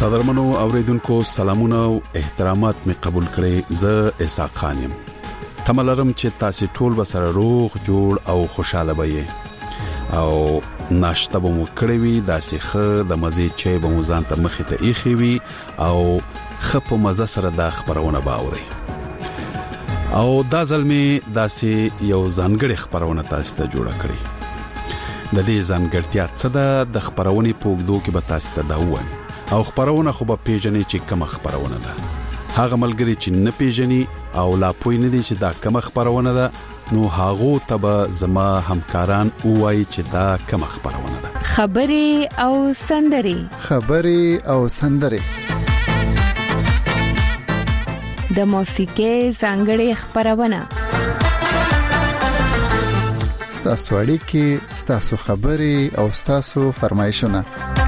قدرمنو اوریدونکو سلامونه او احترامات می قبول کړئ. زه اسحاق خان یم. تملرم چې تاسو ټول به سره روغ جوړ او خوشاله وئ او ناشته به مو کړې وي، داسې ښه د مزې چای به مو ځان ته مخې ته ایښې وي او ښه په مزه سره دا خبرونه باوري. او دا ځلمې داسې یو ځانګړې خبرونه تاسو ته جوړه کړې. د دې ځانګړتیا څه ده د خبرونې په اوږدو کې به تاسو ته دا وایم او خبرونه خو به پیژنې چې کومه خبرونه ده. هغه ملګری چې نه پیژني او لا پوی نه دي چې دا کومه خبرونه ده، نو هغه ته به زما همکاران وایي چې دا کومه خبرونه ده. خبري او سندري د موسیقي ځانګړې خبرونه، ستاسو اړیکې، ستاسو خبري او ستاسو فرمایشونه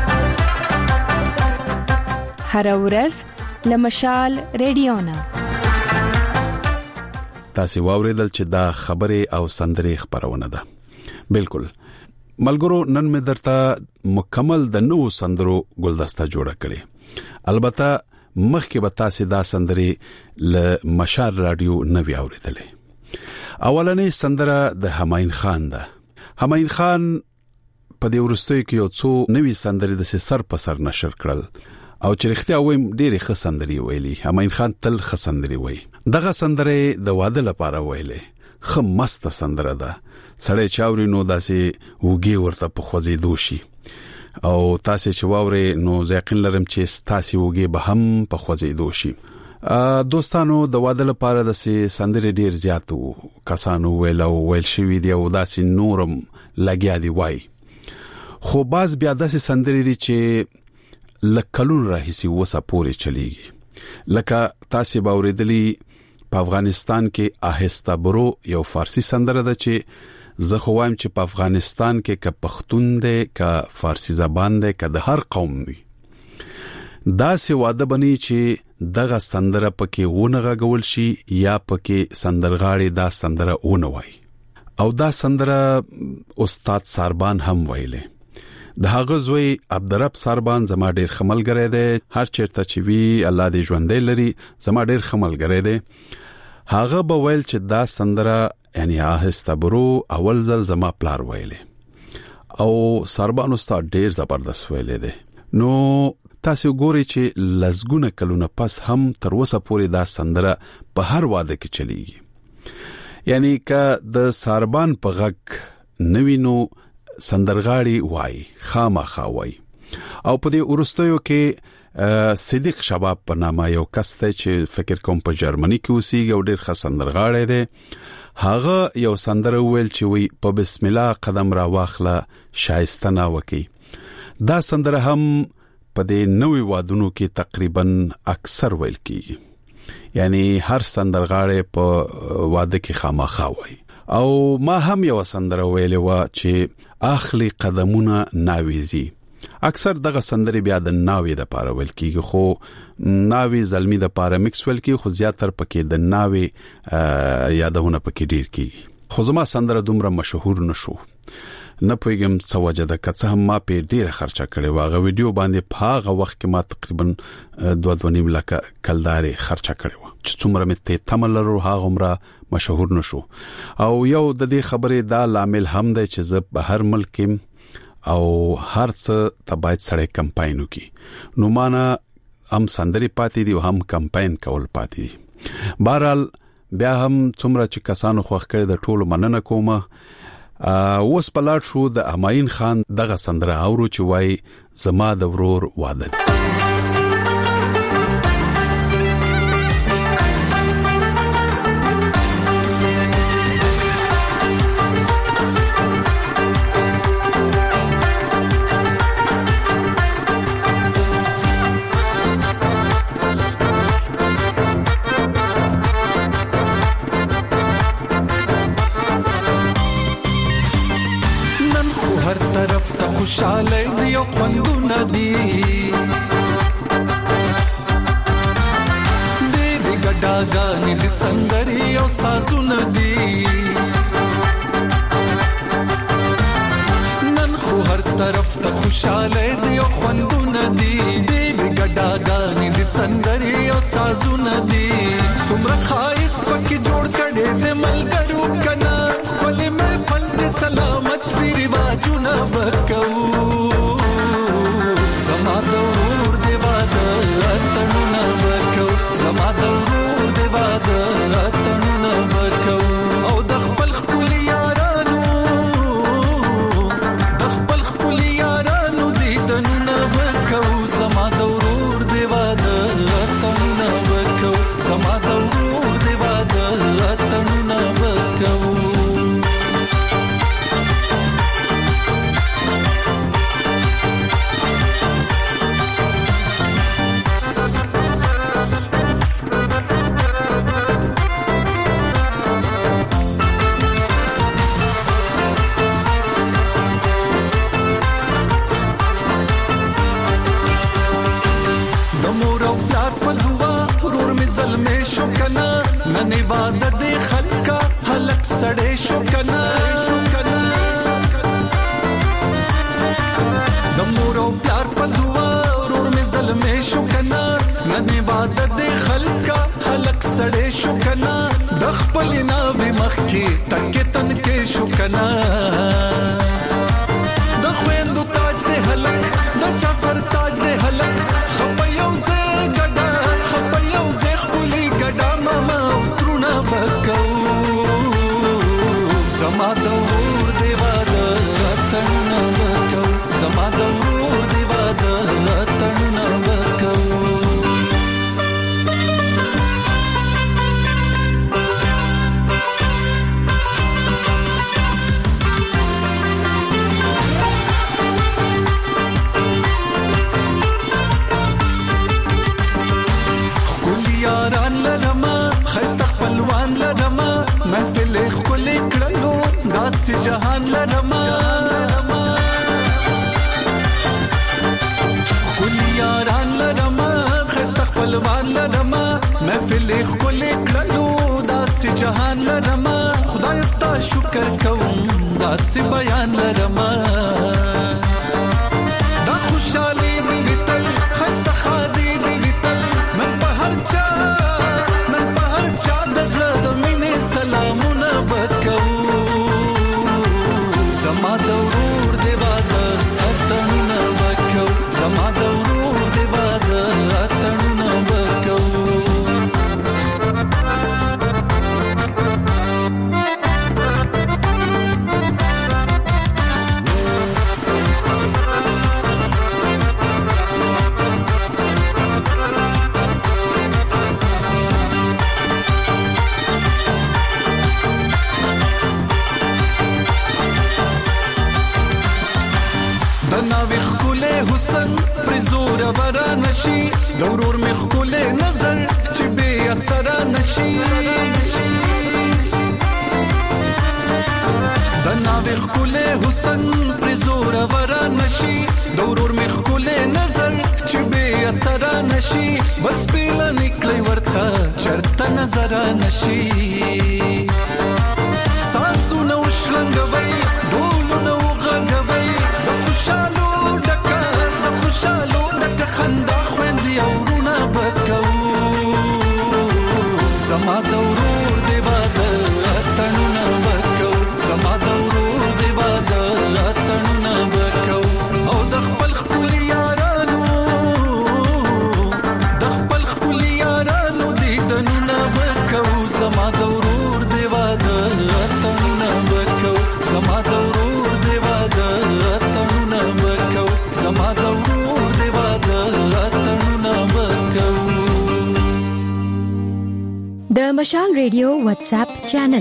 هر ورځ لمشال ریډیونا. تاسو واوریدل چې دا خبره او سندري خبرونه ده. بالکل ملګرو، نن مې درته مکمل د نوو سندرو ګلدسته جوړه کړې. البته مخکې به تاسو دا سندري ل مشال رادیو نوی اوریدلې. اولنې سندره د همایون خان ده. همایون خان په دې ورستوي کې یو څو نوی سندري د سر په سر نشر کړل او چې رښتیا وایم ډېرې ښه سندري ویلي. همایون خان تل ښه سندري وایي. دغه سندره د واده لپاره ویلې ښه مست سندره ده. سړی چاوري نو داسې وګي ورته په خوځېدو شي او تاسو چې واوري نو ځکه لرم چې تاسو وګي به هم په خوځېدو شي. دوستانو د واده لپاره د سندري ډیر زیاتو کسانو ویل شوی دی او داسې نورم لګیا دی وای. خو باز بیا داسې سندري دي چې لکلون راهیسي وسه پورې چلیږي. لکه تاسو باوریدلی په افغانستان کې آهسته برو یو فارسی سندره ده چې زه خو وایم چې په افغانستان کې که پښتون دی که فارسی زبان دی که د هر قوم وي، دا سی واده بنی چې دغه سندره پکې ونه غږول شي یا پکې سندرغاړي دا سندره ونه وای. او دا سندره استاد ساربان هم ویله. د هغه زوی عبدالرب ساربان زما ډیر خملګری دی. هر چیرته چې وی الله دې ژوندې لري، زما ډیر خملګری دی. هغه به ویل چې دا سندره یعنی آهسته برو اول ځل زما پلار ویله او ساربان استاد ډیر زبردست ویله دی. نو تاسو ګوري چې لزګونه کلونه پس هم تر اوسه پورې دا سندره په هر واده کې چلیږي. یعنی که د ساربان په غږ نوینو سندرغاړي وای خامخا وای. او په دې ورستیو کې صدیق شباب په نامه یو کس ته چې فکر کوم په جرمني کې اوسېږي او ډېر ښه سندرغاړی دی. هغه یو سندره ویل چې وی په بسم الله قدم را واخله شایسته نا وکي. دا سندره هم په دې نوې وادونو کې تقریبا اکثر ویل کیږي. یعنی هر سندرغاړی په واده کې خامخا وای. او ما هم یو سندره ویلې و چې اخلي قدمونه ناويزي. اکثر دغه سندري بیا د ناوي د پاره ویل کیږي، خو ناوي زلمی د پاره مکس ویل کیږي، خو زیاتره پکې د ناوي یادونه پکې ډیر کیږي. خو زما سندره دومره مشهور نشو، نه پوهیږم څه وجه ده. که څه هم ما په ډیره خرچه کړې واغه ویډیو باندې په هغه وخت کې ما تقریبا 2.5 لک کلداري خرچه کړې و چې څومره مې ته تملرو هغه عمره مشهور نشو. او یو د دې خبرې دا لامل هم دی چې زه په هر ملک او هر څه ته باید سړی کمپاین وکړي. نو معنا هم سندري پاتې دي او هم کمپاین کول پاتې دي. بهرحال بیا هم څومره چې کسانو خوښ کړي د ټولو مننه کومه. اوس پلاټ شو د همایون خان دغه سندره اورو چې وای زما د ورور واده. خوشاله دی او خوندونه دی دې ګډاګانې د سندري او سازونه دی نن خو هر طرف ته خوشاله دی او خوندونه دی دې ګډاګانې سندري او سازونه دي سمره خایس پکې جوړ کړي د ملګرو کنا خپل محفل دې سلامت وی رواجونه وکاو زما د ورور دی واده اتڼونه وکاو زما د ورور دی واده اتڼونه وکاو او د خپل خپل یارانو دیدنونه وکاو زما د ورور دی واده اتڼونه وکاو زما د ورور دی واده اتڼونه وکاو زلمه شو کنا نن عبادت خلکا هلک سړې شو کنا د مور او پیار په دعا ورور می زلمه شو کنا نن عبادت خلکا هلک سړې شو کنا د خپل ناوې مخکي تکه تن کې شو کنا د خويندو تاج دې هلک د چا سر تاج دې هلک خپيو زه ګډا خپيو زه خولي ګډا ماما ترونه وکاو زما د ور دی واده اتڼونه وکاو زما د ور دی واده اتڼونه وکاو خپلوان لرما محفل خل کړلو داس جهان لرما خل یاران لرما خست خپلوان لرما محفل خل کړلو داس جهان لرما خدای ستا شکر کوم داس بیان لرما دا خوشالي دې تل خست خادي دې تل من په هر چا چا دزړه د مینې سلامونه وکاو زما د ورور دی واده اتڼونه وکاو زما د ورور دی واده اتڼونه وکاو حسن پرزور ورا نشي دورور مخ کوله نظر چې به اثر نشي دنا وخ کوله حسن پرزور ورا نشي دورور مخ کوله نظر چې به اثر نشي بس بیل نکړی ورته چرته نظر نشي ساسو نو شلنګوي ډول نو غږوي د خوشالو خوشالو دک خندا خوندي اورونه وکاو زما د ورور دی واده اتڼونه وکاو زما د ورور دی واده اتڼونه وکاو او د خپل خپل یارانو دیدنونه وکاو زما د ورور دی واده اتڼونه وکاو زما د ورور دی واده اتڼونه وکاو زما د د مشال ریډیو واتس اپ چینل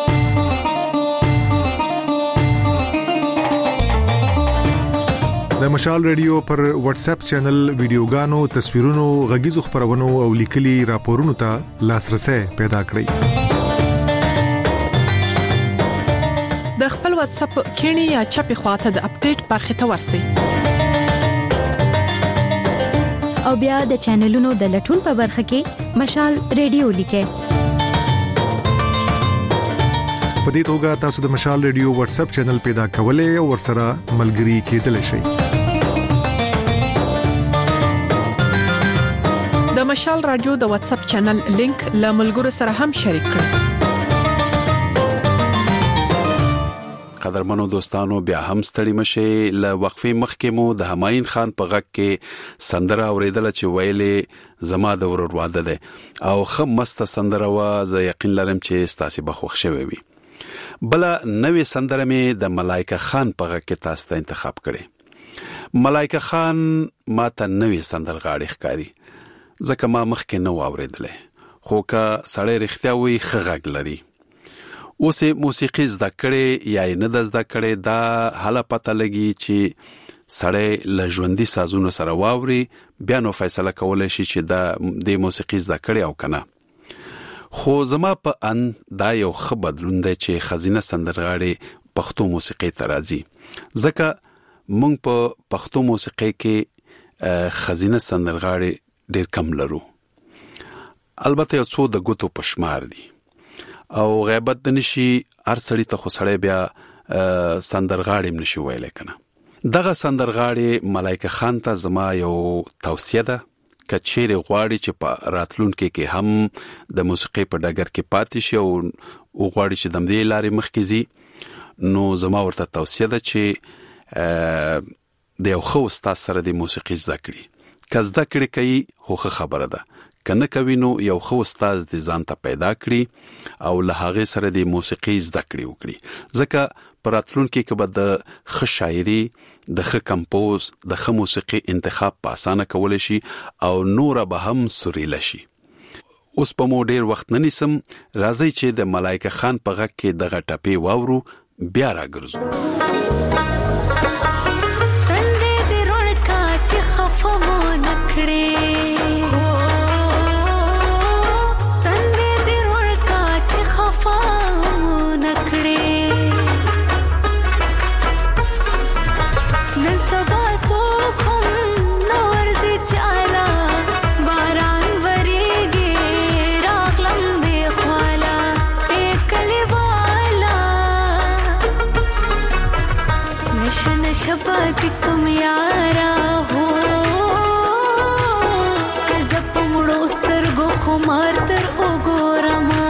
د مشال ریډیو پر واتس اپ چینل ویډیوګانو تصویرونو غږیزو خبرونو او لیکلي راپورونو ته لاسرسي پیدا کړئ د خپل واتس اپ کینی یا چپی خواته د اپډیټ برخه ته ورسئ او بیا د چینلونو د لټون په برخه کې مشال ریډیو لیکه په دې توګه تاسو د مشال ریډیو واتس اپ چینل پیدا کولای او ورسره ملګري کېدلی شئ د مشال رادیو د واتس اپ چینل لینک له ملګرو سره هم شریک کړئ. قدرمنو دوستانو بیا هم ستړي مشه. ل وقفه مخکې مو د هماین خان په غږ کې سندره اوریدل چې ویلې زما د ورور واده ده او خم مست سندره وا زه یقین لرم چې ستاسو به خوښ شوي وي. بل نوې سندره مې د ملایکه خان په غږ کې تاسو ته انتخاب کړې. ملایکه خان ماته نوې سندرغاړي ښکاری ځکه ما مخکې نو اوریدلې خو که سړی رښتیا وي خغږ لري. اوسه موسیقي زده کړې یا نه د زده کړې دا حاله پته لګي چې سړی له ژوندۍ سازونو سره واوري بیا نو فیصله کولای شي چې د موسیقي زده کړې او کنه. خو زما په ان دا یو ښه بدلون دی چې خزینه سندرغاړي پښتو موسیقي ته راځي ځکه مونږ په پښتو موسیقي کې خزینه سندرغاړي ډېر کم لرو. البته یو څو د ګوتو پشمار دي او غیبت د نشي هر سړی ته خو سړی بیا سندرغاړي نشي ویل کنه. دغه سندرغاړي ملایکه خان ته زما یو توصیه ده کچېره غواړي چې په راتلونکو کې هم د موسیقي په ډګر کې پاتې شي او غواړي چې د دې لارې مخکې ځي نو زما ورته توصیه ده چې د یو خو استاد سره د موسیقي زده کړي. که زده کړي کوي خو خبره ده کنه کوي نو یو خو استاد د ځان ته پیدا کړي او له هغه سره د موسیقي زده کړي وکړي ځکه پراتلونکو کې به د ښه شاعري د ښه کمپوز د ښه موسیقي انتخاب په اسانه کول شي او نور به هم سوريل شي. اوس په مو ډیر وخت نه نیسم راځي چې د ملایکه خان په غږ کې دغه ټپي واورو بیا راګرځو. تندې دې روړکا چې خفه مو نکړې شبات کم یارا ہو کزپ مڑو سترگو خمار تر اگورما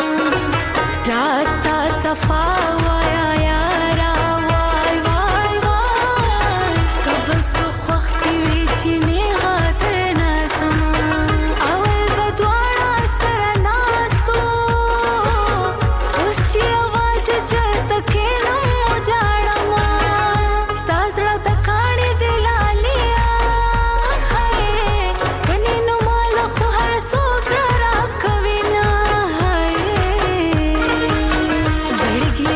راتا صفا وایا یارا وای وای وای کبل سخ وقتی وی چینی غاتر ناسما اول بدوانا سرناستو اس چی آواز چرتا کینم مجاڑما زړګي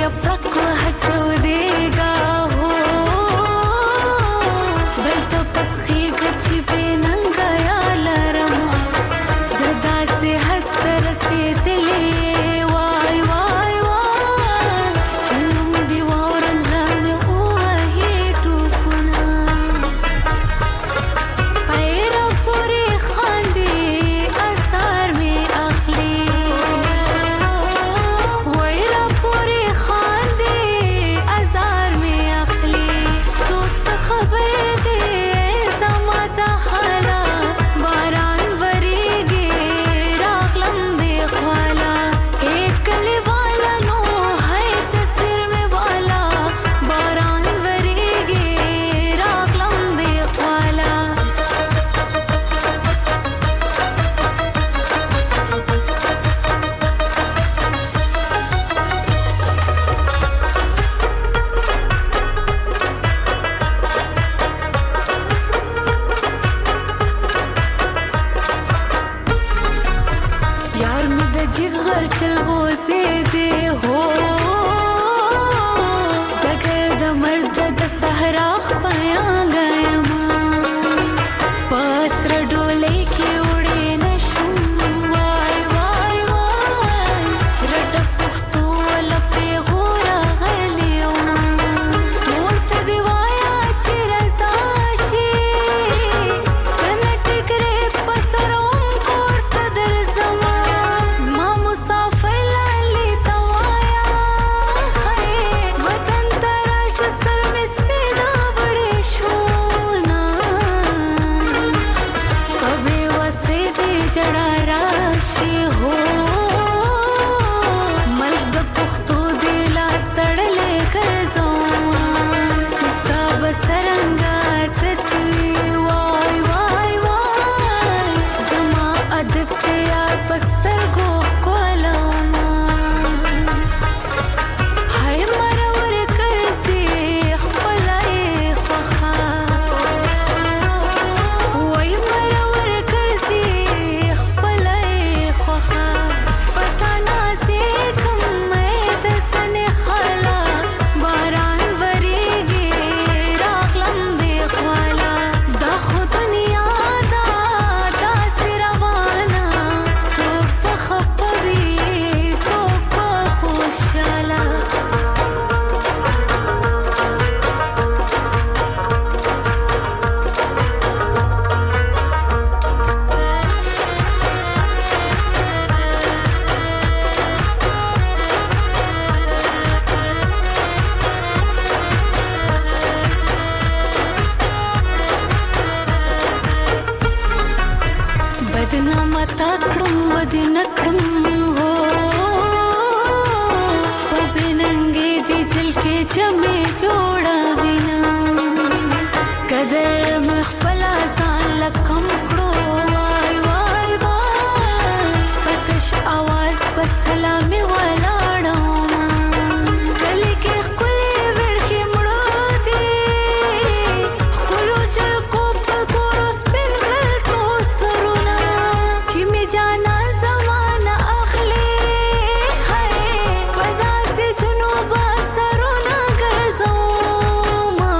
جمع جوړوینا قدر مخبل ځان لکم کړو وای وای وای پتش आवाज په سلام ولاړو کله کې خپل ورکه مړو دي خپل چل کو په کورس بن غل تو سرونه چې می جانا زمانہ اخلي هاي ودا سي جنوب سرونه ګرځو ما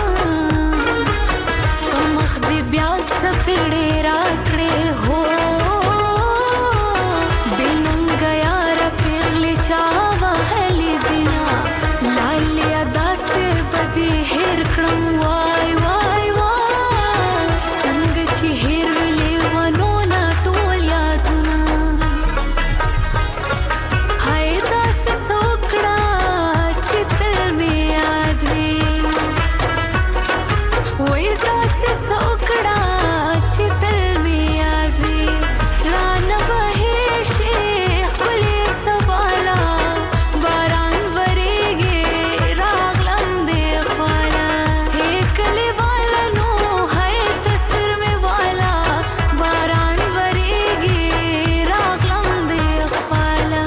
مخ دې بیا سفړې راکړې هو بننګ یار پیغلې چا وهلې دینا لالې ادا سه بدی هر کړم وای وای وای څنګه چې هر ویلې ونو نا ټول یادونه هاي داس سوکړه چې تل می یاد وي وای داس سوکړه چې تل می یاد وي ران به شي خپل سوالا باران ورېږي راغلم دې خواله هې کلی والا نو هاي تصویر می والا باران ورېږي راغلم دې خواله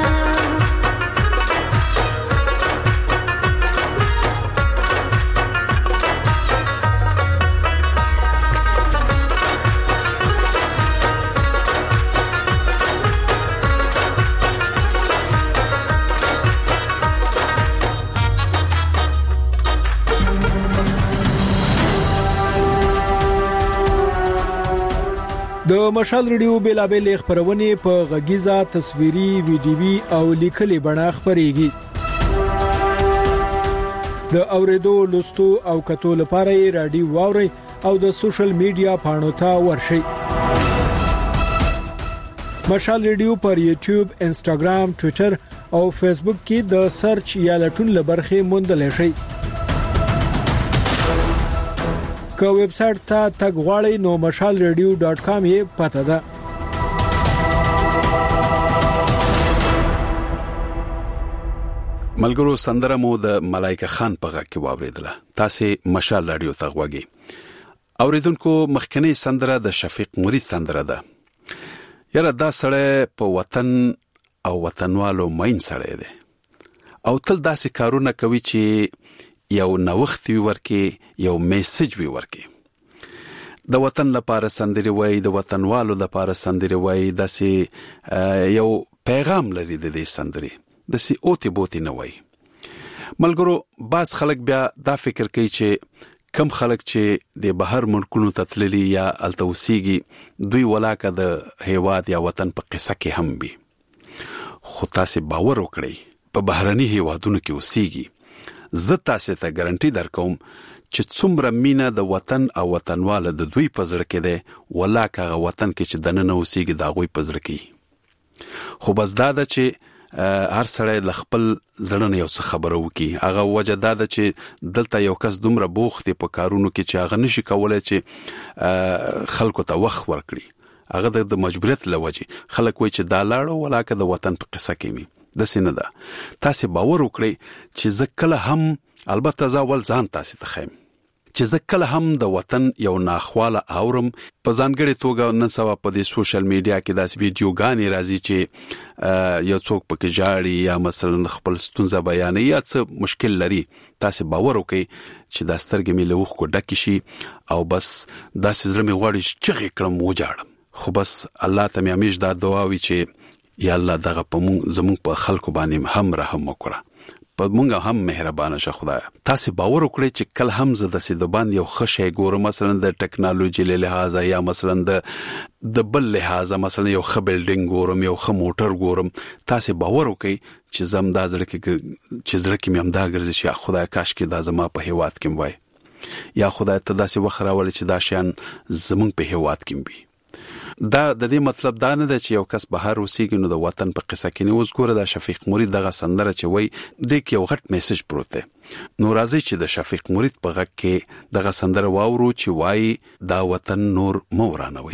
د مشال ریډیو بیلابل خبرونه په غږیزه تصویري ویډیوي او لیکلي بڼه خبريږي د اوریدو لوستو او کتو لپاره رادیو واوري او د سوشل میډیا پاڼو ته ورشي مشال ریډیو پر یوټیوب انستګرام ټوئیټر او فیسبوک کې د سرچ یا لټون لبرخه موندل شي که ویب سټ ته تګ غواړئ نو mashalradio.com یې پته ده ملګرو سندره مو د ملائکه خان په غږ کې واوریدله تاسو مشال رادیو ته غوږی اوریدونکو مخکنی سندره د شفیق مرید سندره ده یاره دا سړی په وطن او وطنوالو مین سړی دی او تل داسې کارونه کوي چې یو نوښت وی ورکی یو میسج وی ورکی د وطن لپاره سندري وای د وطنوالو لپاره سندري وای داسې یو پیغام لري د دې سندري داسې اوتی بوتی نه وای ملګرو باز خلک بیا دا فکر کوي چې کم خلک چې د بهر ملکونو تتللی یا التوسیږي دوی ولاکه د هیواد یا وطن په قصه کې هم وي خو تاسو باور وکړئ په بهرني هیوادونو کې اوسېږي زه تاسو ته ګارانټي درکوم چې څومره مینا د وطن او وطنواله د دوی په زړه کې ده ولاکه وطن کې چې دنه اوسېږي دا غوي په زړه کې خو بس دا ده چې هر سړی د خپل ځړنه یو څه خبره وکي هغه وجه دا ده چې دلته یو کس دومره بوخت په کارونو کې چې هغه نشي کولای چې خلکو ته وخت ورکړي هغه د مجبوریت لوجه خلک وایي چې دا لاړو ولاکه د وطن په قصه کې می د سینه ده تاسو باور وکړئ چې زکله هم البته ځاول ځان تاسو ته خیم چې زکله هم د وطن یو ناخواله اورم په ځانګړي توګه نن سبا په دې سوشل میډیا کې داس ویډیوګانې راځي چې یو څوک پکې جاړي یا مثلا خپل ستونزه بیانوي یا څه مشکل لري تاسو باور وکړئ چې دا سترګې مې له وښ کو ډک شي او بس داسې زړه مې غواړي چې کړم وجاړم خو بس الله ته مې همیش دا دعا وي چې یا الله دغه په زموږ په خلکو باندې هم رحم وکړه په مونږ هم مهربانه شه خدای تاسو باور وکړئ چې کله هم زه د سیدبان یو خشې ګورم مثلا د ټکنالوژي له لحاظه یا مثلا د بل لحاظه مثلا یو خ بلډینګ ګورم یو خ موټر ګورم تاسو باور وکړئ چې زم دا زړه کې مې هم دا ګرځي چې خدای کاش کې دا زما په هیواد کې وای یا خدای ته داسې وخراول چې دا شان زمونږ په هیواد کې وي دا د دې مطلب دا نه ده چې یو کس بهر اوسېږي نو د وطن په قصه کې نه اوس ګوره د شفیق مرید دغه سندره چې وای د یو غټ میسج پروت دی نو راځي چې د شفیق مرید په غږ کې دغه سندره واورو چې وای دا وطن نور مورانوي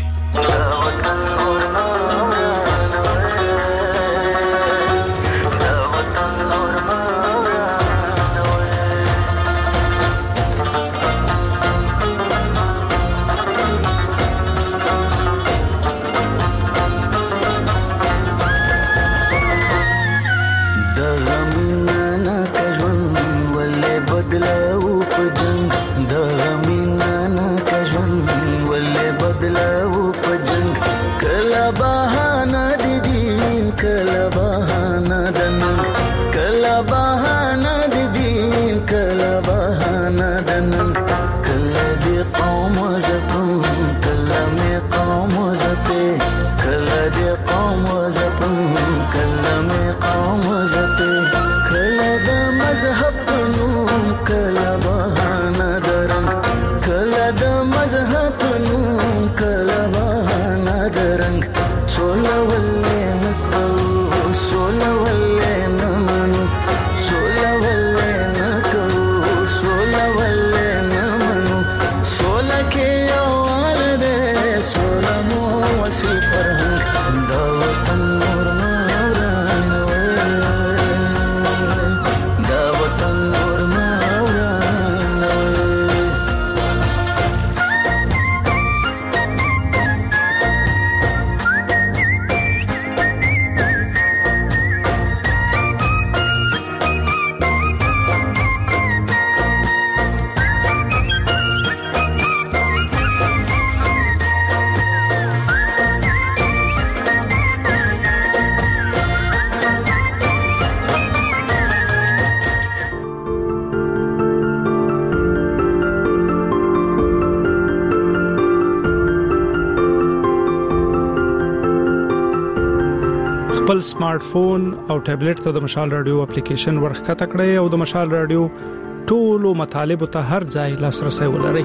خپل سمارټ فون او ټابلیټ ته د مشال رادیو اپلیکیشن ورخته کړئ او د مشال رادیو ټولو مطالب ته هر ځای لاسرسي ولرئ.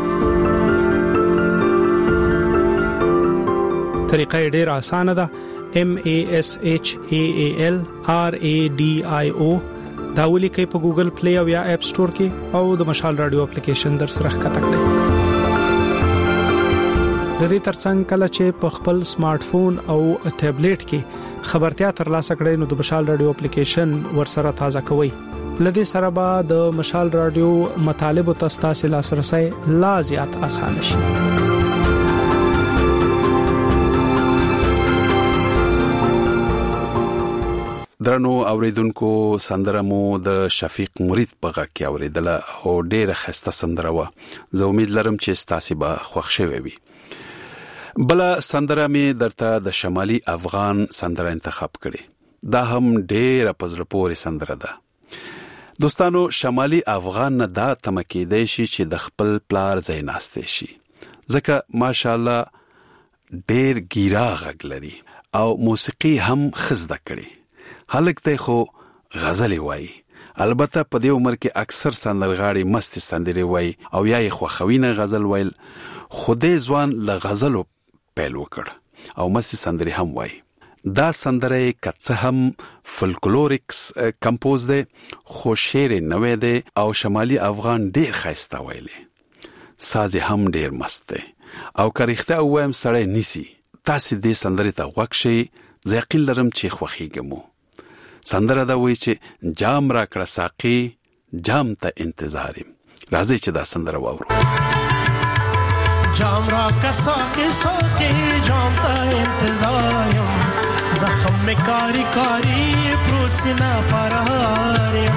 طریقه ډېر اسانه ده. MASHAALRADIO دا ولیکئ په ګوګل پلی او یا اپ سٹور کې او د مشال رادیو اپلیکیشن در سره ښکته کړئ. د دې ترڅنګ کله چې په خپل سمارټ فون او ټابلیټ کې خبرتیا ترلاسه کړئ نو د مشال رادیو اپلیکیشن ورسره تازه کوئ. لدې سره به د مشال رادیو مطالب او تاسو لاسرسي لا زیات اسانه شي. درنو اوریدونکو سندره مو د شفیق مرید په غږ کې اوریدله او ډیره خسته سندره و. زه امید لرم چې تاسو به خوښ شوي وي. بل سندره می درته د شمالي افغان سندره انتخاب کړي. دا هم ډیره پزړه پورې سندره ده. دوستانو شمالي افغان نه دا تمکې دی چې د خپل پلار ځای ناشته شي. ځکه ماشاءالله ډیر ګیرا غږ لري او موسیقي هم خزده کړي. هلک ته خو غزل وای. البته په دې عمر کې اکثر سندرغاړي مست سندري وای او یا خو خوینه غزل وایل. خوده ځوان له غزلو پیل وکړ او مست سندري هم وای. دا سندره کڅه هم فولکلوریکس کمپوز ده خو شعر نوې ده او شمالي افغان ډیر خاسته وایلي. ساز هم ډیر مست ده او کریخته وایم سړی نیسی. تاسو دې سندري ته وښی زه یقین لرم چې خوخیږم. سندره دا وایي چې جام را کړه ساقي جام ته انتظارم. راځي چې دا سندره واورو. جام را کړه ساقي ساقي جام ته انتظارم. زخم میں کاری کاری پروت سینا پرارم.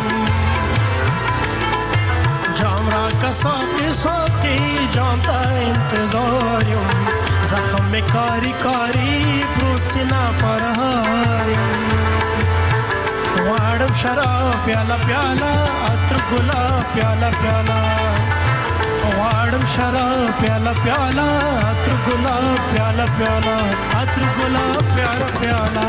جام را کړه ساقي ساقي جام ته انتظارم. زخم میں کاری کاری پروت سینا پرارم. واړم شراب پیالا پیالا عطر ګلاب پیالا پیالا. واړم شراب پیالا پیالا عطر ګلاب پیالا پیالا. عطر ګلاب پیالا پیالا.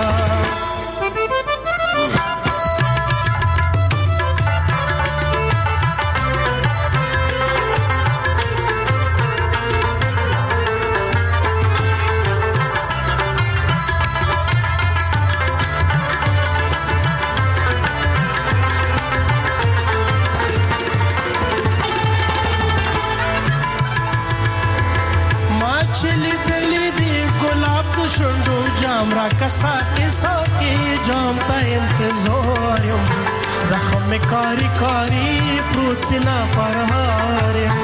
جام را کسا کے ساقی جام تا انتظارم. زخم میں کاری کاری پروت سینا پرهارم.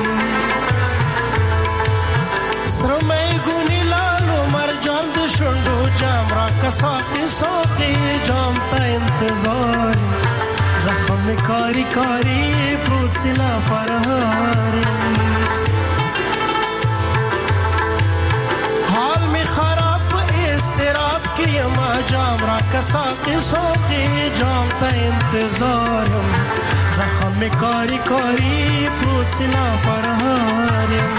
سرمای گونی لالو مرجان دو شندو جام را کسا کے ساقی جام تا انتظارم. زخم میں کاری کاری پروت سینا پرهارم. حال میں خراب استراب کی ما جام را کسا کے ساقی جام تا انتظارم. زخم میں کاری کاری پروت سینا پرهارم.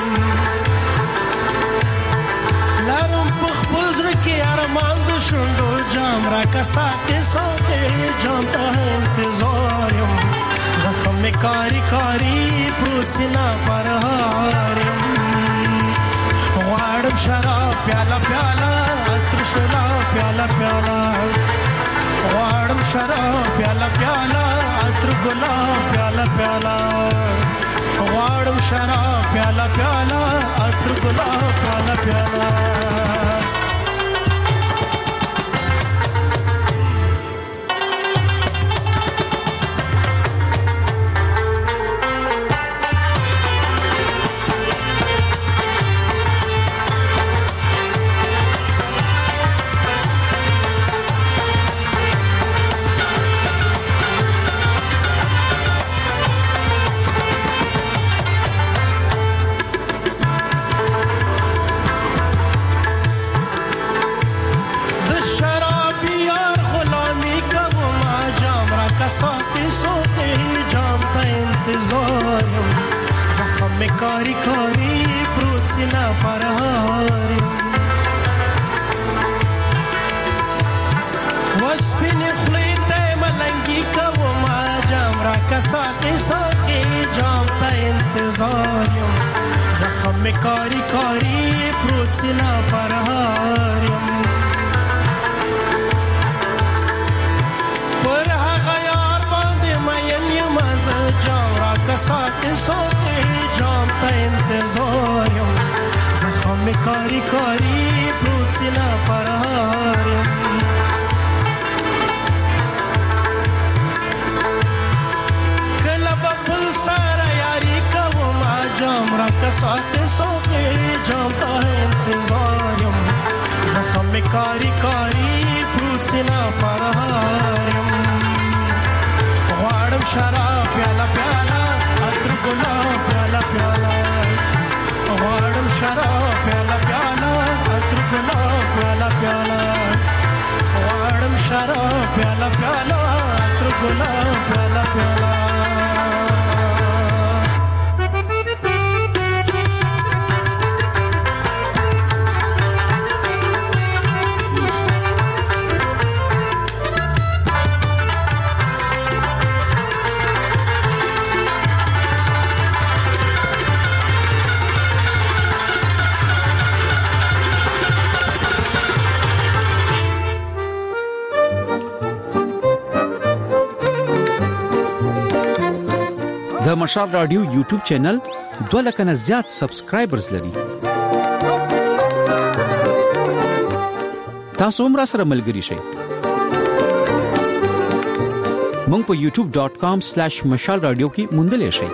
لارم پخپل زړه کې ارمان د شونډو جام را کسا کے ساقی جام تا انتظارم. زخم میں کاری کاری پروت سینا پرهارم. واړم شراب پیالا پیالا عطر شلا پیالا پیالا. واړم شراب پیالا پیالا عطر ګلاب پیالا پیالا. واړم شراب پیالا پیالا عطر ګلاب پیالا پیالا. کاری کاری پروت سینا پرهارم. وسپینې خولې ته ملنګي کومه جام راکه ساقي ساقي جام ته انتظار یم زخم مې کاری کاری پروت سینا پرهار یم پر هغه یار باندې مین یم زه جام راکه ساقي ساقي جام ته انتظار یم زخم مې کاری کاری پروت سینا پرهار یم جام را کساته سوکه جام تا انتظار یم زخم میں کاری کاری پروت سینا پرهار یم غواړم شراب پیاله پیاله عطر ګلاب پیاله پیاله غواړم شراب پیاله پیاله عطر ګلاب پیاله پیاله غواړم شراب پیاله پیاله عطر ګلاب پیاله پیاله د مشال رادیو یوټیوب چینل 2 لک نه زیات سبسکرایبرز لري. تاسو هم را سره ملګري شئ. مونږ په youtube.com/mashalradio کې موندلې شئ.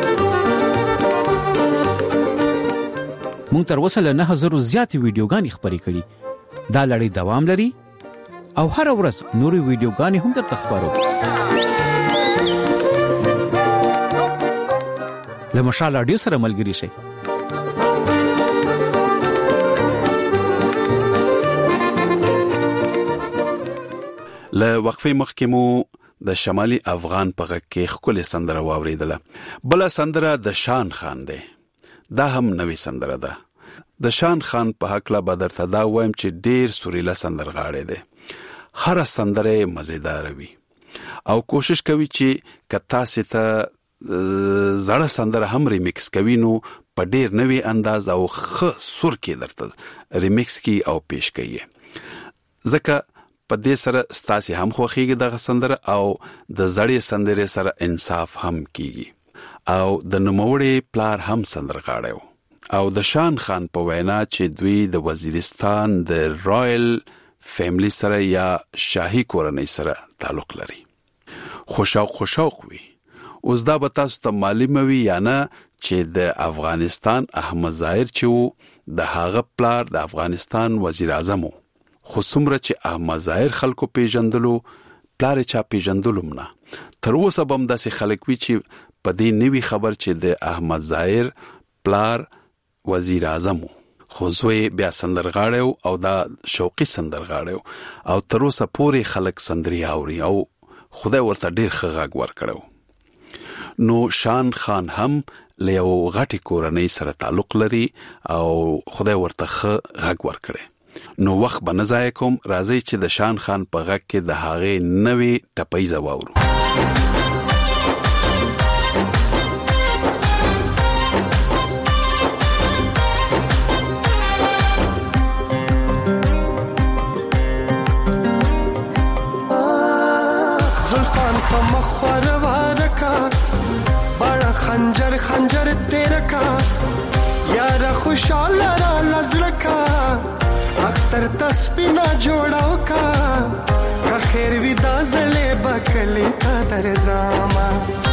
مونږ تر اوسه له 9000 زیات ویډیوګانې خبرې کړې. دا لړۍ دوام لري او هر ورځ نورې ویډیوګانې هم درته خبرو. له مشال رادیو سره ملګري شئ. له وقفې مخکې مو د شمالي افغان په غږ کې ښکلې سندره واورېدله. بله سندره د شان خان دی. دا هم نوې سندره ده. د شان خان په هکله به درته دا وایم چې ډېر سوریله سندرغاړی دی. هره سندره یې مزیداره وي او کوشش کوي چې که تاسې ته زړه سندره هم ریمیکس کوي نو په ډېر نوې انداز او ښه سور کې درته ریمیکس کی او پیش کوي. ځکه په دې سره ستاسې هم خوښیږي دغه سندره او د زړې سندرې سره انصاف هم کیږي. او د نوموړي پلار هم سندرغاړی و او د شان خان په وینا چې دوی د وزیرستان د رایل فیملی سره یا شاهي کورنۍ سره تعلق لري. خوشاق وي. اوس دا به تاسو ته معلومه وي یا نه چې د افغانستان احمد ظاهر چې و د هغه پلار د افغانستان وزیر اعظم و. خو څومره چې احمد ظاهر خلکو پیژندلو پلار چا پیژندلو نه. تر اوسه به هم داسې خلک وي چې په دې نوي خبر چې د احمد ظاهر پلار وزیر اعظم و خو زوی بیا سندرغاړی او دا شوقي سندرغاړی او تر اوسه پورې خلک سندري اوري او خدای ورته ډېر ښه غږ ورکړو. نو شان خان هم له یو غټي کورنۍ سره تعلق لري او خدای ورته ښه غږ ورکړي. نو وخت به نه ضایع کوم، راځي چې د شان خان په غږ کې د هغې نوې ټپیزه واورو. زلفان په مخور وارکا بڑا خنجر خنجر تیرا کا یار خوشحال را لزړکا اختر تسبینا جوړاو کا که خیر وی دا زلې بکلی تا درځما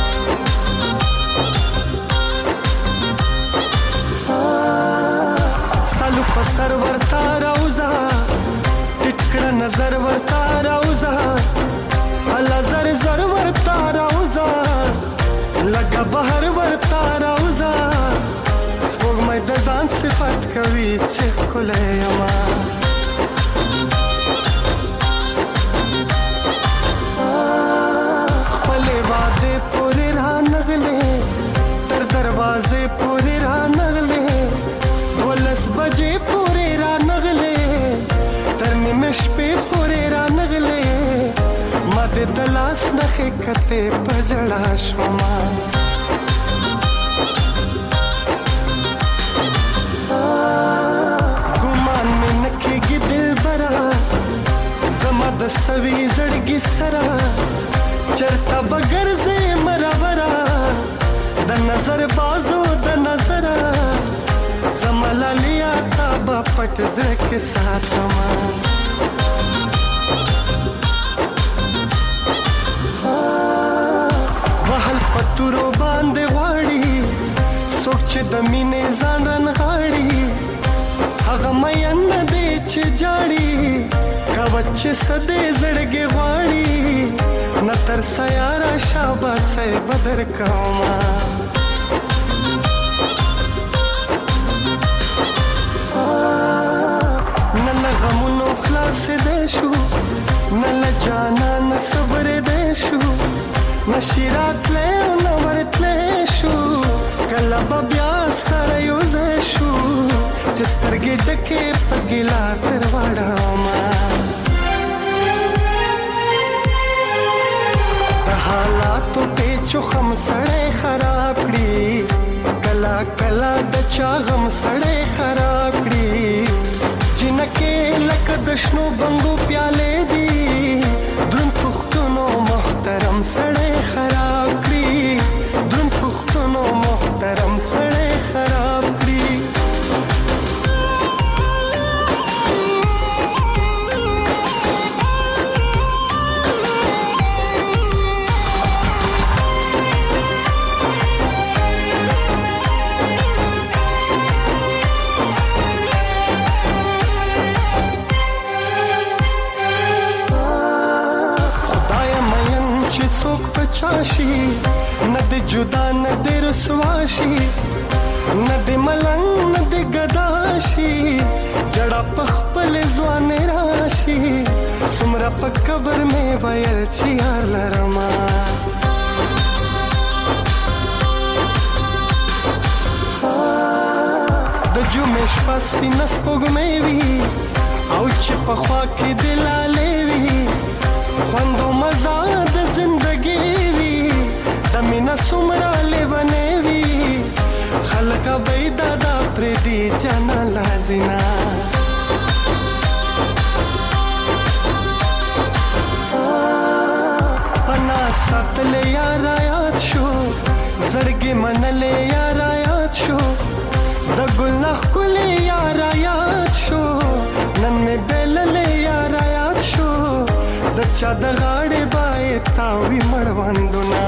سالو په سر ورتا راوزا ټچکړه نظر ورتا راوزا الله زر زر ورتا راوزا لګه بهر ورتا راوزا سپوږ مې د ځان صفات کوي چې خلې یما خپلې واده پورې را نغلې تر دروازې پورې را نغلې ولس بجې پورې را نغلې تر نیمه شپې پورې را نغلې نخې کته پجړا شوما ګمان مې نکېږي دلبره زما د سوي زړګي سره چرته بغرزه مرورا د نظر بازو د نظر زملالیا تا با پټ زړه کې ساتما وحل پتورو باندې واړی سوچ د مینې ځان غاړي هغه مې ان دې چې جاړي کوچ سدې زړګي غواړي نتر سیارا شاباسه بدر کوما نل غمونو خلاص دې شو نل جانا نصبر دې شو نشیرات له نو ورتلې شو کله بیا سره یو ز شو چې سترګې ډکه پګلا تر وړاما حالاتو پیچو خم سړې خراب کړي کلا کلا د چا غم سړې خراب کړي جنکه لکه د شنو بنګو پیاله دي درن پښتونو محترم سړې خراب کړي درن پښتونو محترم سړې خراب کړي چاشي ند جدا ند رسواشي ند ملنګ ند گداشي جڑا پخپل ځوان راشي سمرا په قبر مې ویل چې یار لرما د جمعې شپه سپینه سپوږمۍ وي او چې په خوا کې دلالې وي خوندو مزه د زندګي وي د مینا سمرا لیوانې وي خلک به دادا پر دې جنا لازینا پنا ساتلې یار یاد شو زړګي منلې یار یاد شو د ګل نخ کولې یار یاد شو نن مې بللې یار یاد شو د چا د غاړې بای تاوی مړوندونه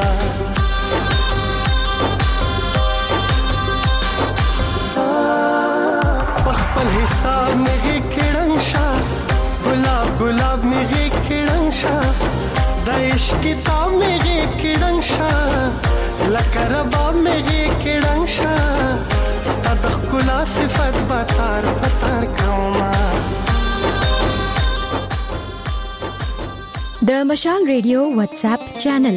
خپل حساب مې کېړنګ شا ګلاب ګلاب مې کېړنګ شا د عشق کتاب مې کېړنګ شا لکه رباب مې کېړنګ شا ستاد خلا صفات باتار پتار کوما د مشال ریډیو واتس اپ چینل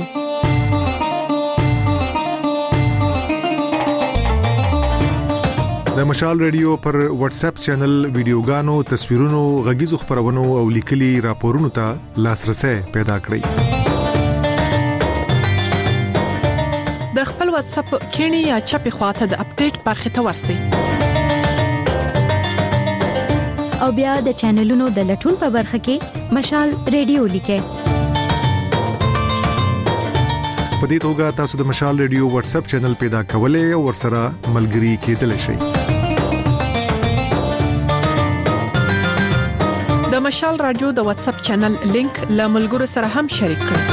د مشال ریډیو پر واتس اپ چینل ویډیوګانو تصویرونو غږیزو خبرونو او لیکلي راپورونو ته لاسرسي پیدا کړئ د خپل واتس اپ کینی یا چپی خواته د اپډیټ برخه ته ورسئ او بیا د چینلونو د لټون په برخه کې مشال ریډیو لیکه په دې توګه تاسو د مشال ریډیو واتس اپ چینل پیدا کولای او ورسره ملګري کېدلی شئ د مشال رادیو د واتس اپ چینل لینک له ملګرو سره هم شریک کړئ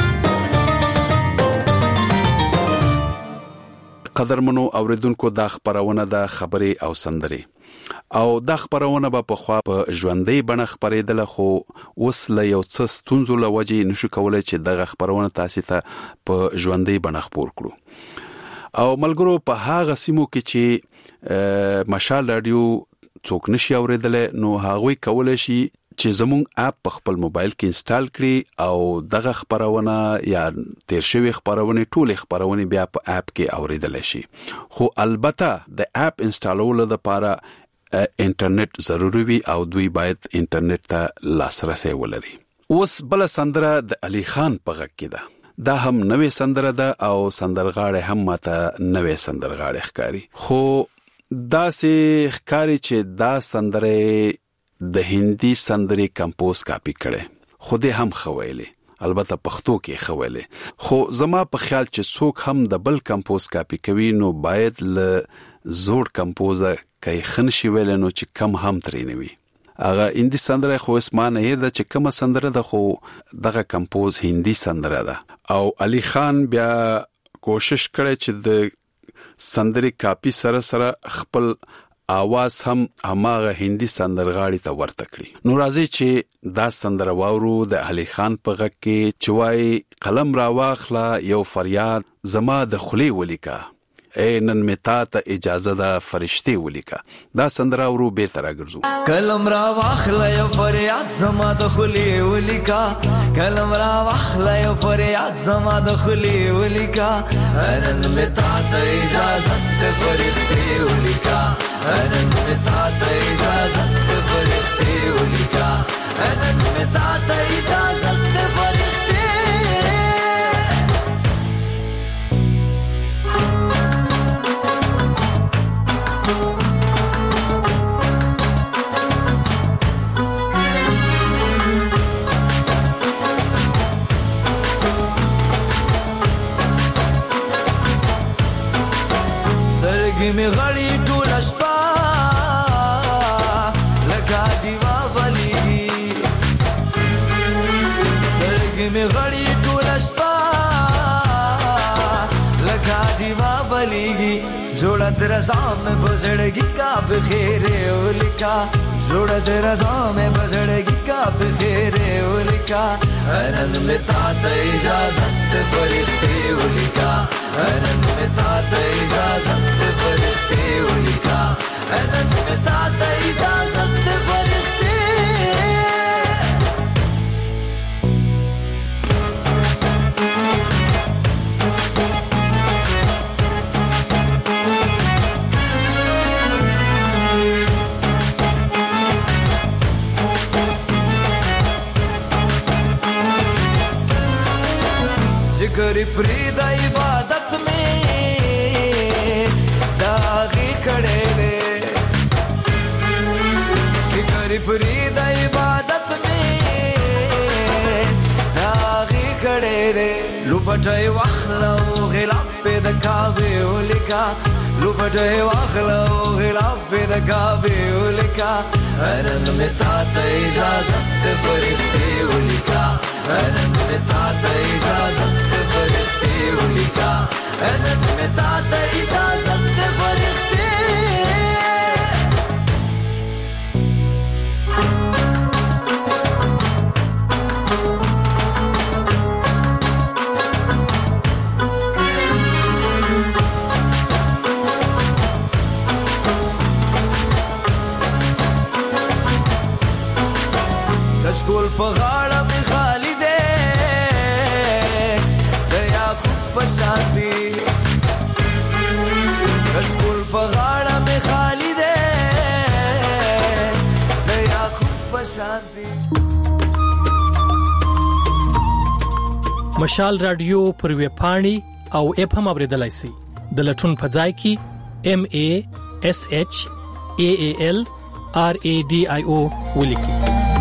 قدرمنو اوریدونکو د خبرونه د خبري او سندري او د خبرونه په خوا په ژوندۍ بڼه خبرېدل خو اوس له یو څه ستونزو لوجې نشو کولای چې د خبرونه تاسو ته په ژوندۍ بڼه خبر کړو او ملګرو په هغه سیمو کې چې مشال رادیو څوک نشي اوریدل نو هغه کولای شي چې زموږ اپ په خپل موبایل کې انسټال کړئ او دغه خبرونه یا تیر شوی خبرونه ټول خبرونه بیا په اپ کې اوریدل شي خو البته د اپ انسټالولو لپاره انټرنیټ ضروری وي او دوی باید انټرنیټ ته لاسرسي ولري اوس بل سندره د علي خان په غږ کې ده دا هم نوې سندره ده او سندرغاړی هم ماته نوې سندرغاړی ښکاري. خو دا سه ښکاري چې دا سندره د هندي سندرې کمپوز کاپی کړي، خو دې هم خویلې، البته پښتو کې خویلې. خو زما په خیال چې څوک هم د بل کمپوز کاپی کوي نو باید له زوړ کمپوزر کوي خنشي ویل نو چې کم هم ترې نه وي. هغه هندي سندره خو اسمانه یې ده چې کومه سندره ده، خو دغه کمپوز هندي سندره ده. او علي خان بیا کوشش کړي چې د سندري کاپی سره سره خپل आवाज هم هماغه هندي سندرغاړي ته ورته کړی. نو راځي چې دا سندره واورو د علي خان په غږ کې چې وای قلم را واخلا یو فریاد زما د خلی ولیکا، اے نن متا ته اجازه ده فرشتي ولیکا. دا سندره ورو بیرته راګرځو. قلم را واخلا یو فریاد زما د خلی ولیکا، قلم را واخلا یو فریاد زما د خلی ولیکا، نن متا ته اجازه ده فرشتي ولیکا، نن متا ته اجازه ده فرشتي ولیکا، نن متا ته اجازه ده فرشتي. می غړی ټول شپه لکه دیوا بلیږي، درګ می غړی ټول شپه لکه دیوا بلیږي، جوړه درزا مې بزړګي کا بخیر ولیکا، جوړه درزا مې بزړګي کا بخیر ولیکا، نن متا ته اجازه ده فرشتي ولیکا، نن متا ته اجازه ده فرشتي ولیکا، نن متا ته اجازه ده فرشتي. ذکر پرید عبادت میں داغی کھڑے لے، ذکر پرید عبادت میں داغی کھڑے لے، لپٹے واخلو غلاف پہ دکھاوے لکھا، لپٹے واخلو غلاف پہ دکھاوے لکھا، نن متا ته اجازت ده فرشتي ولیکا، نن متا ته اجازت ده فرشتي ولیکا، نن متا ته اجازت ده فرشتي. سکول په غاړه می خالی ده د یعقوب په صافي، سکول په غاړه می خالی ده د یعقوب په صافي. مشال رادیو پر ویب پاڼې او اپ هم اوریدلای شئ. د لټون په ځای کې MASHALRADIO ولیکئ.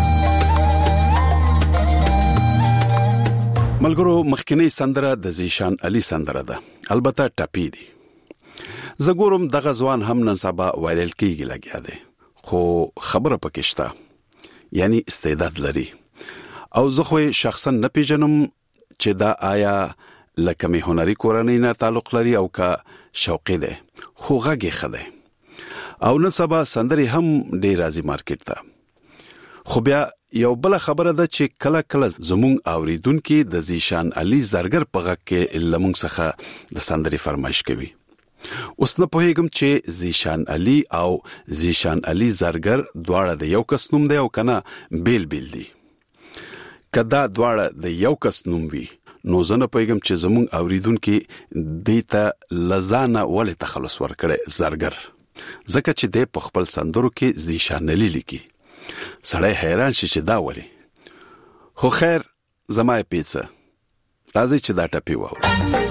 ملګرو مخکنی سندره د زیشان علي سندره ده، البته ټاپی دي. زګورم دغه ځوان هم نن سبا وایرل کیږي لګیا دی، خو خبره پکښتا یعنی استعداد لري. او زه خو شخصا نه پیژنم چې دا آیا لکه می هنري کورنۍ نه تعلق لري او کا شوقي ده، خو غږی خده. او نن سبا سندري هم ډیر راځي مارکیټ ته. خو بیا یو بل خبره ده چې کله کله زموږ اوریدونکو د زیشان علي زرګر په غږ کې لمونږ څخه د سندري فرمایش کوي. اوس نه پوهیږم چې زیشان علي او زیشان علي زرګر دواړه د یو کس نوم دی او کنه بیل بیل دي. کدا دواړه د یو کس نوم وي نو زه نه پوهیږم چې زموږ اوریدونکو دیته لزانه ولې تخلص ورکړي زرګر، ځکه چې د په خپل سندرو کې زیشان علي لیکي. سړی حیران شي چې دا ولې. خو خیر زما پیڅه راځي چې دا ټپي واورو.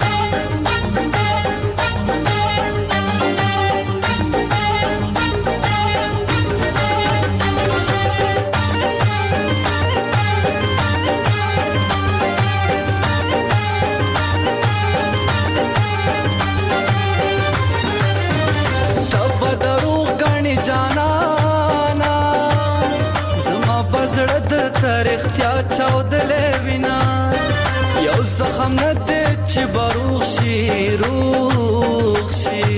اختیا چاودلې وینا یو زخم نه دې چې بروغ شي روغ شي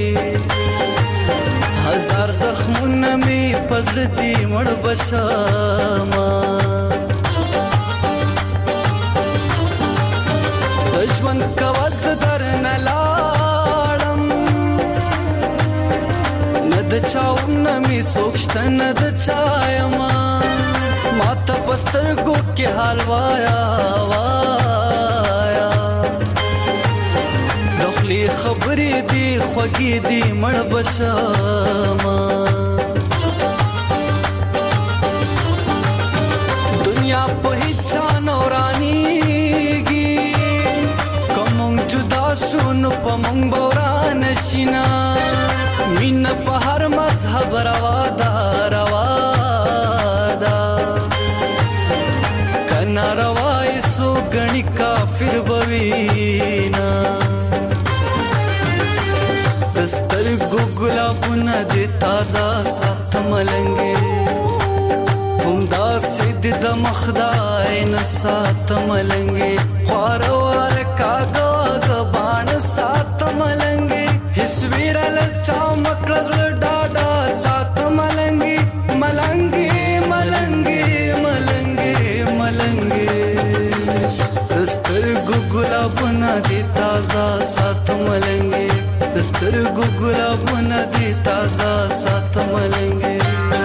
هزار زخمونه می پزړ دې مړ بشما دښمن کواز در نه لاړم نه د چاونه می سوچته نه د چایما ماته پستر کو کې حال وایا وایا دخلی خبرې دی خوږې دی مړ بشما دنیا په هیڅ نورانیږي کوم جدا شون په مونږ بوران شینا مين په هر مذهب روا دا روا ناروائی سو گنی کافر بوینا دستر گوگلا بنا دی تازہ سات ملنگے ہمدا سید دمخدائی نسات ملنگے خواروار کاغا گبان سات ملنگے حسویر لچا مکرز ڈاڈا سات ملنگے ملنگے ملنگے ملنگے ملنگے دستر گوگلا بنا دی تازہ سات ملنگے دستر گوگلا بنا دی تازہ سات ملنگے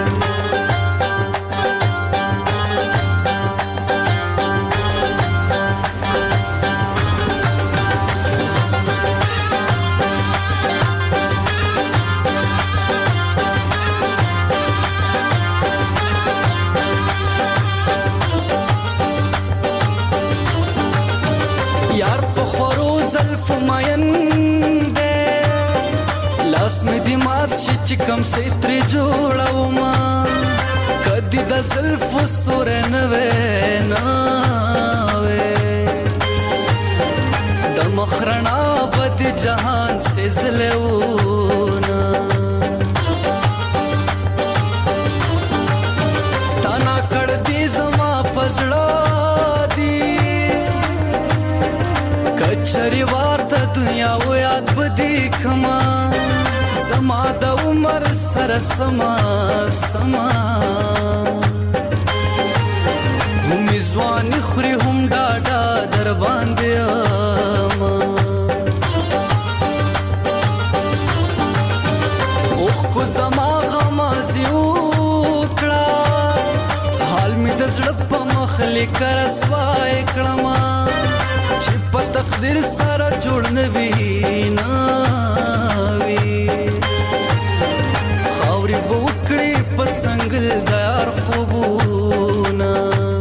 میں دی مات شي چې کم سي ترې جوړاو ما کدي د زلف سور نه وې نه وې د مخرنا بد جهان سے زلهونه ستانا کړ دې زما پزړه دی کچري ورته دنیا و یاد بدی کما سما د عمر سره سما سما هم ځوان خوري هم ډاډا در باندې ما اوخ کو زما غما زیوکړه حال می د زړه په مخ لیکر سوای کړم چې په تقدیر سره جوړ نه وی نه خاوري بوکړي پسنګل دار خوبونه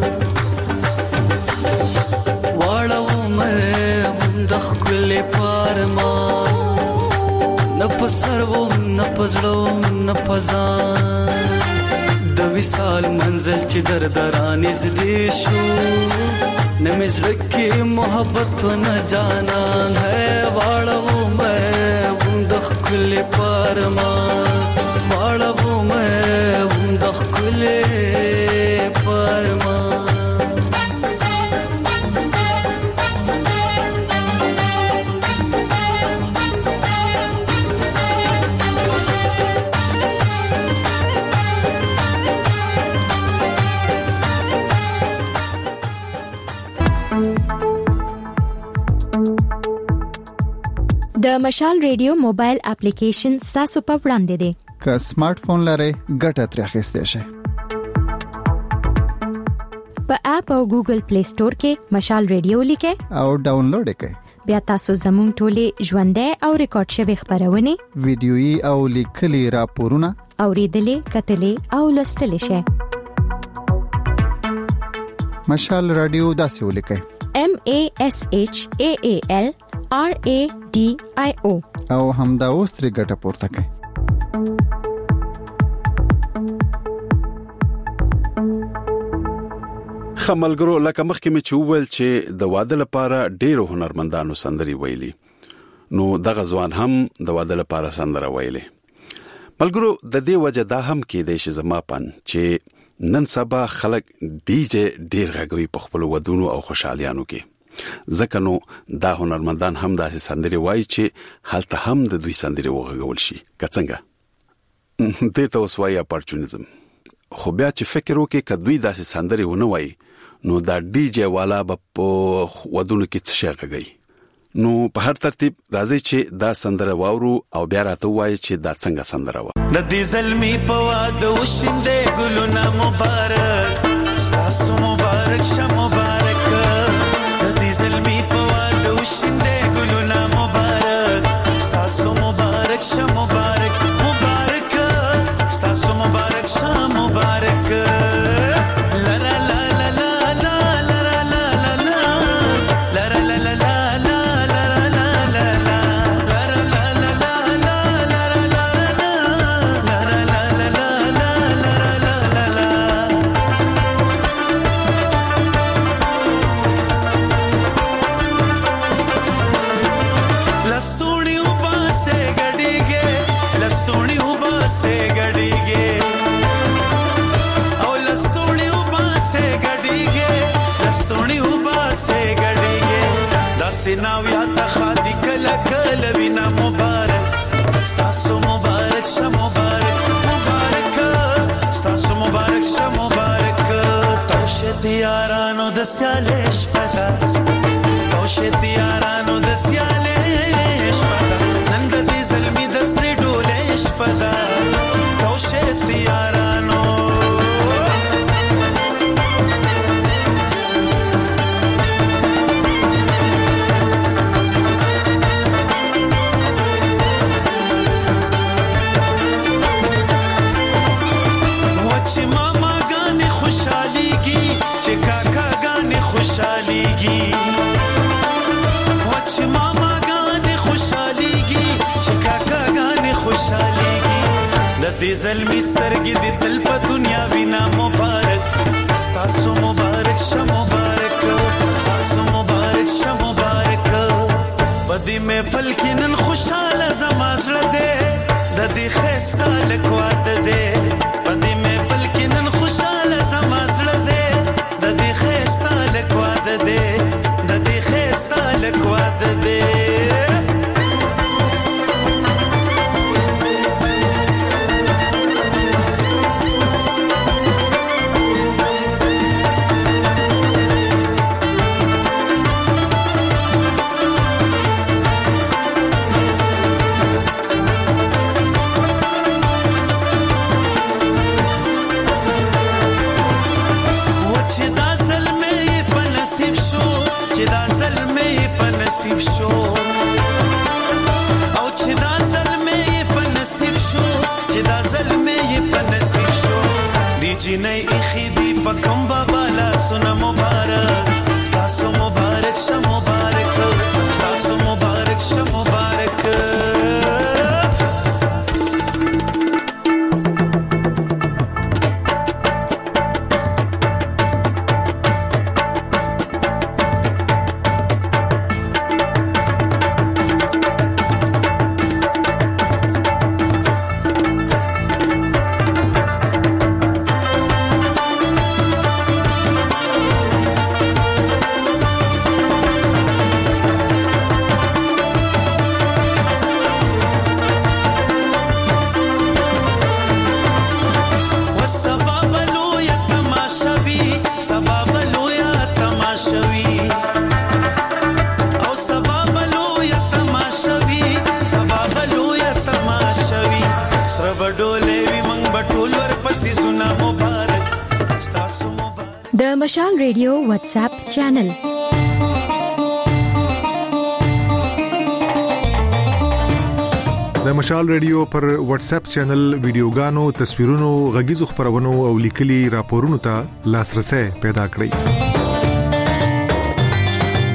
واړو مې د خپل پارما نه پسرو نه پزړو نه پزان د وصال منزل چې دردران زدي شو نمزړه کې محبت نه جانان ہے واړو مې د خپل پارما واړو مې د خپل پارما د مشال ریډیو موبایل اپلیکیشن تاسو په وړاندې دی که سمارټ فون لرئ ګټه ترې اخیستئ شئ په اپ او ګوګل پلی سٹور کې مشال ریډیو لیکئ او ډاونلوډ کړئ بیا تاسو زموږ ټولې ژوندۍ او ریکارډ شوی خبرونه ویډیويي او لیکلي راپورونه اوریدلې کتلې او لوستلې شئ مشال رادیو داسې ولیکئ MASHAALRADIO او همدا اوس ترې ګټه پورته کړئ. خملګرو لکه مخکې مې چوول چې د واده لپاره ډېر هنرمندانو سندري ویلي، نو دغه ځوان هم د واده لپاره سندره ویلي. ملګرو د دې وجه دا هم کېدای شي زما پن چې نن سبا خلک ډي جی ډېر غږوي په خپل ودونو او خوشحالیانو کې، ځکه نو دا هنرمندان هم داسې سندري وایي چې هلته هم د دوی سندري وغږول شي. که څنګه دې ته اوس وایي اپورچونیزم. خو بیا چې فکر وکړي که دوی داسې سندري ونه وایي نو دا ډي جی والا به په ودونو کې څه شي غږوي. نو په هر ترتیب راځي چې دا سندره واورو او بیا راته وایي چې دا څنګه سندره و. د دې زلمی په واده وشیندې ګلونه مبارک، ستاسو مبارک شه مبارک. د دې زلمی په واده وشیندې ګلونه مبارک، ستاسو مبارک شه مبارک مبارک، ستاسو مبارک شه مبارک. سناویا تخادی کلا کلا وینا مبارک، ستاسو مبارک شه مبارک مبارک، ستاسو مبارک شه مبارک. توشت یارانو د سیالش پتا، توشت یارانو د سیالش پتا، نن د دې زلمی د سری ډولش پتا، توشت یارانو چې ماما غانې خوشاليږي، چې کاکا غانې خوشاليږي، چې ماما غانې خوشاليږي، چې کاکا غانې خوشاليږي. د دې زلمی سترګې د تل په دنیا وینا مبارک، ستاسو مبارک شه مبارک، ستاسو مبارک شه مبارک. بدی محفل کې نن خوشاله زما زړه دې، د دې خسته لکوات دې، بدی محفل کې نن خوشاله زما زړه دې، د دې خسته لکوات دې، د دې خسته لکوات دې. نصیب شو او چې دا زلمه یې په نصیب شو، چې دا زلمه یې په نصیب شو. دی جنې اخی دی په کوم بابا لا سن مبارک، ستاسو مبارک شه مبارک، ستاسو مبارک شه مبارک. د مشال ریډیو واتس اپ چینل د مشال ریډیو پر واتس اپ چینل ویډیوګانو، تصویرونو، غږیزو خبرونو او لیکلي راپورونو ته لاسرسي پیدا کړئ.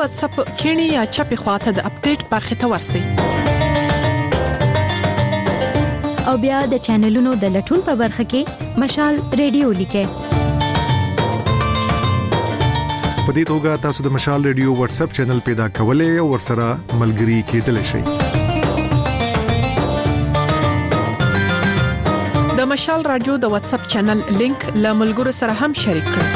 واتس اپ کینی یا چپی خواته د اپډیټ برخه ته ورسی او بیا د چینلونو د لټون په برخه کې مشال ریډیو لیکه په دې توګه تاسو د مشال ریډیو واتس اپ چینل پیدا کولای او ورسره ملګري کېدلی شئ د مشال رادیو د واتس اپ چینل لینک له ملګرو سره هم شریک کړئ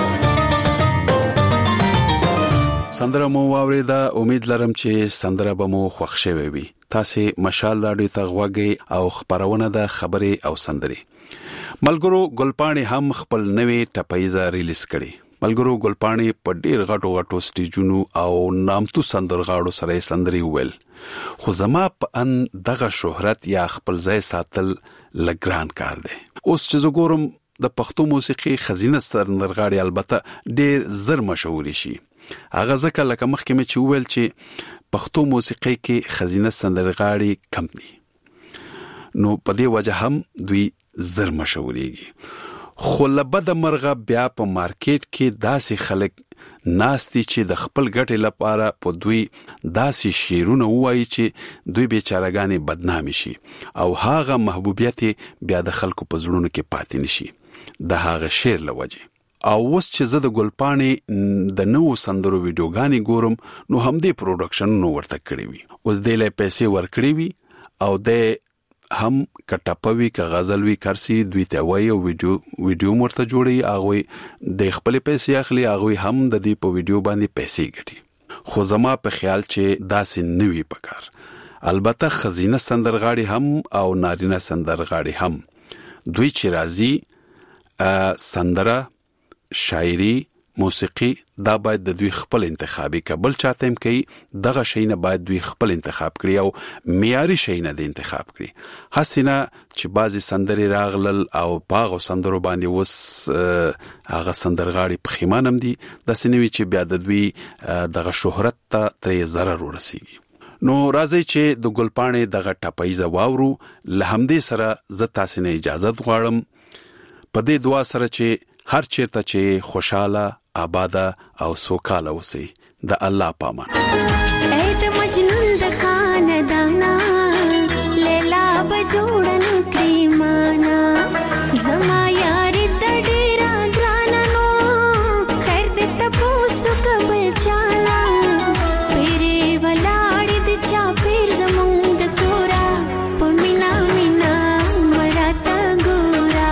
سندره مو واوریدا امید لرم چې سندره به مو خوښ شوي وي تاسو مشال رادیو ته غوږی او خبرونه د خبري او سندري ملګرو ګلپاڼي هم خپل نوې ټپایزه ریلیز کړي ملګرو ګلپاڼي په ډیر غټو سټیجونو او نامتو سندرغاړو سره سندري ویل خو زما په ان دغه شهرت یا خپل ځای ساتل لګران کار دی اوس چې زګورم د پښتو موسیقي خزینه سندرغاړي البته ډیر زر مشهور شي هغه ځکه لکه مخکې مې چې ویل چې پښتو موسیقي کې خزینه سندرغاړي کم دي نو په دې وجه هم دوی زر مشهوريږي خو لبد مرغه بیا په مارکیټ کې داسې خلک ناستي چې د خپل ګټې لپاره په دوی داسې شیرونه وایي چې دوی بیچارهګانې بدنامي شي او هاغه محبوبیت بیا د خلکو په زړونو کې پاتې نشي د هاغه شیر لوجه او اوس چې زه د ګلپاڼي د نوو سندرو ویډیوګانې ګورم نو هم دې پروډکشن نو ورته کړی وي اوس دې له پیسې ورکړي وي او د هم کټاپوي ک غزل وی کرسي دوی ته وایي او ویډیو مرته جوړي اغه د خپل پیسې اخلي اغه هم د دې په ویډیو باندې پیسې ګټي خو زما په خیال چې داسې نوي پکار البته خزینه سندرغاړي هم او نارینه سندرغاړي هم دوی چې راځي سندره شاعري موسیقي دا باید د دوی خپل انتخابي کبل چاته هم کوي دغه شی نه باید دوی خپل انتخاب کړي او معیاري شی نه د انتخاب کړي حسینه چې بعضی سندري راغلل او باغ سندرو باندې وس هغه سندرغاړي پخیمانم دي د سنوي چې بیا د دوی دغه شهرت ته ترې zarar ورسیږي نو راځي چې د ګلپاڼې دغه ټپایزه واورو له همدې سره ز تاسو نه اجازه غواړم په دې دعا سره چې هر چیرته چې خوشاله آباد او سوکاله اوسئ د الله پامان اے ته مجنون د خاندانا لیلا بجوړن کریمانا زما یار د ډیرا ګرانانو خیر دې ته پوسو کبل چالا پیری ولاړې د چا پیر زمون د کورا پمینا مینا مراته ګورا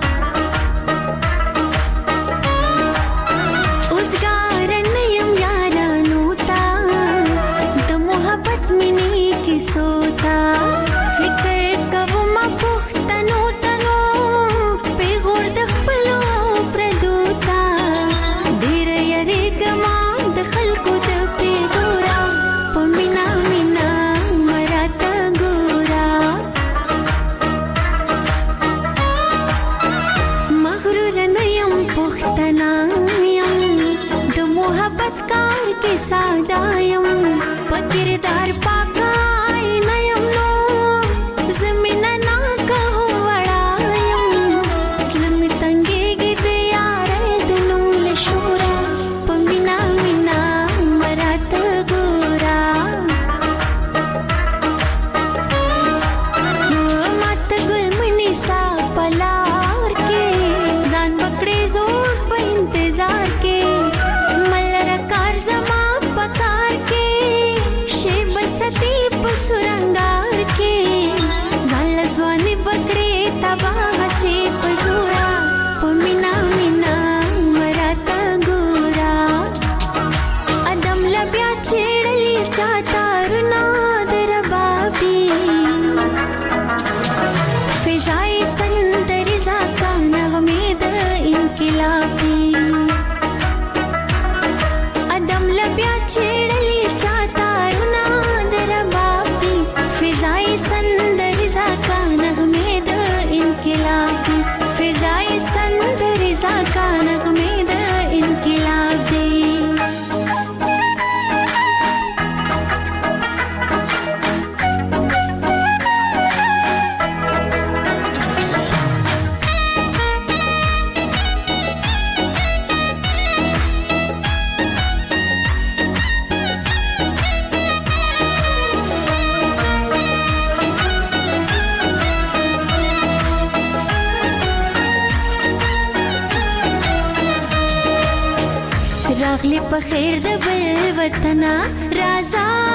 सोता फिकर कब मा पुख्तनो तनो पेगोर दखलो प्रदोता धीर यरे गमा दखल को द पेगोरा पमिना मिना मराता गोरा मगरूर नयम पुख्तना यम द मोहब्बत कार के सादायम पकिरदार पाका सुरंगार के झालजवानी बकरे तबा हसे पजूरा पमिना मिना मराता गोरा अदम लब्या छेड़ली चाहता रुना दर बाबी फिजाई संदरी जाका नगमे द इनकिलाबी अदम लब्या छेड़ली चाहता रुना दर बाबी फिजाई संदरी जाका नगमे द इनकिलाबी फिजाई संदरी जाका नगमे द इनकिलाबी په خیر د بل وطن راځه